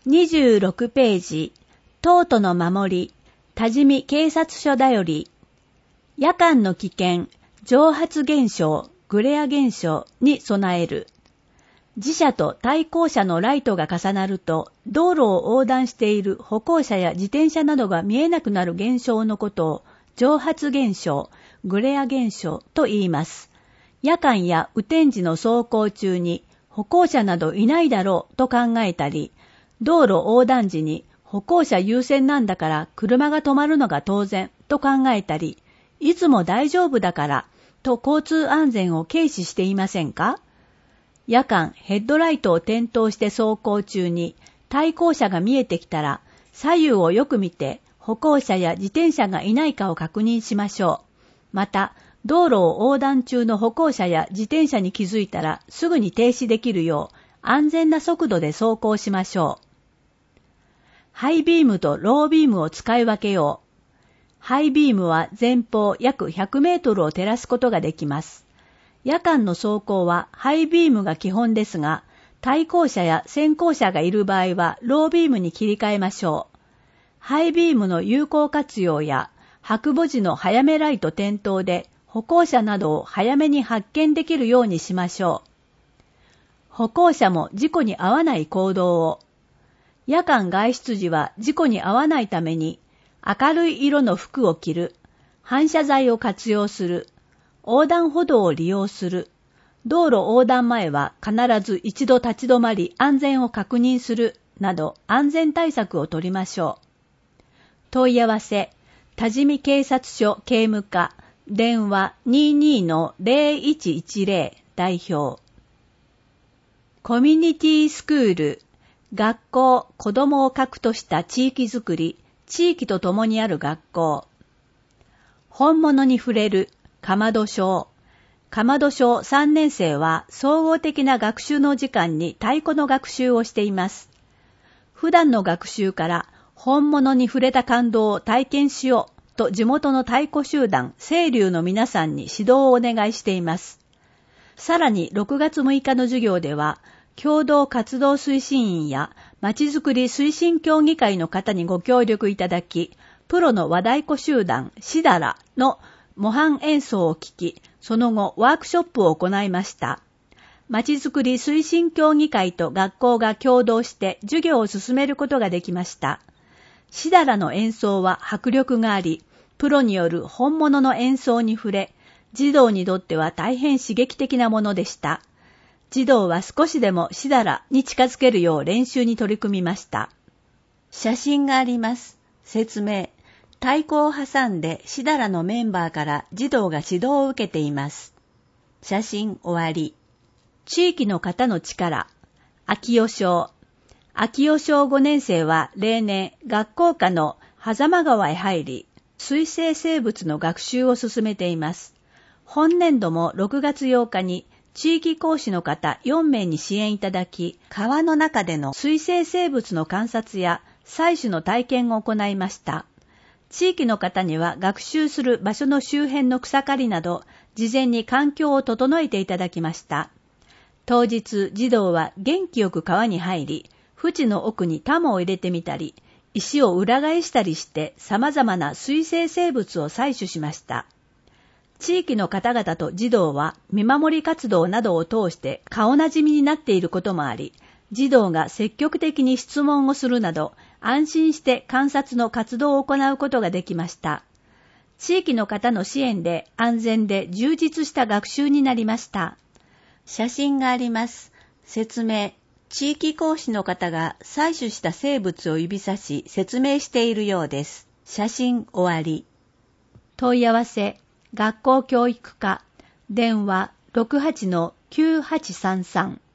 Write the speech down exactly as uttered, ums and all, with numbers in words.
にじゅうろくページ、東都の守り、多治見警察署だより、夜間の危険、蒸発現象、グレア現象に備える。自車と対向車のライトが重なると、道路を横断している歩行者や自転車などが見えなくなる現象のことを、蒸発現象、グレア現象と言います。夜間や雨天時の走行中に歩行者などいないだろうと考えたり、道路横断時に歩行者優先なんだから車が止まるのが当然と考えたり、いつも大丈夫だからと交通安全を軽視していませんか？夜間ヘッドライトを点灯して走行中に対向車が見えてきたら、左右をよく見て歩行者や自転車がいないかを確認しましょう。また、道路を横断中の歩行者や自転車に気づいたらすぐに停止できるよう安全な速度で走行しましょう。ハイビームとロービームを使い分けよう。ハイビームは前方約ひゃくメートルを照らすことができます。夜間の走行はハイビームが基本ですが、対向車や先行車がいる場合はロービームに切り替えましょう。ハイビームの有効活用や白母時の早めライト点灯で歩行者などを早めに発見できるようにしましょう。歩行者も事故に遭わない行動を。夜間外出時は事故に遭わないために明るい色の服を着る、反射材を活用する、横断歩道を利用する、道路横断前は必ず一度立ち止まり安全を確認するなど安全対策を取りましょう。問い合わせ、多治見警察署警務課、電話 にじゅうにのゼロいちいちゼロ 代表。コミュニティスクール、学校、子どもを核とした地域づくり、地域と共にある学校。本物に触れる、かまど小。かまど小さんねん生は総合的な学習の時間に太鼓の学習をしています。普段の学習から本物に触れた感動を体験しようと地元の太鼓集団清流の皆さんに指導をお願いしています。さらにろくがつむいかの授業では、共同活動推進員やまちづくり推進協議会の方にご協力いただき、プロの和太鼓集団しだらの模範演奏を聞き、その後ワークショップを行いました。まちづくり推進協議会と学校が共同して授業を進めることができました。しだらの演奏は迫力があり、プロによる本物の演奏に触れ、児童にとっては大変刺激的なものでした。児童は少しでもしだらに近づけるよう練習に取り組みました。写真があります。説明。太鼓を挟んでしだらのメンバーから児童が指導を受けています。写真終わり。地域の方の力。秋代小。秋代小ごねん生は例年学校下の狭間川へ入り、水生生物の学習を進めています。本年度もろくがつようかに地域講師の方よんめいに支援いただき、川の中での水生生物の観察や採取の体験を行いました。地域の方には学習する場所の周辺の草刈りなど、事前に環境を整えていただきました。当日、児童は元気よく川に入り、縁の奥に玉を入れてみたり、石を裏返したりして様々な水生生物を採取しました。地域の方々と児童は見守り活動などを通して顔なじみになっていることもあり、児童が積極的に質問をするなど、安心して観察の活動を行うことができました。地域の方の支援で安全で充実した学習になりました。写真があります。説明。地域講師の方が採取した生物を指さし説明しているようです。写真終わり。問い合わせ。学校教育課。電話 ろくはちのきゅうはちさんさん。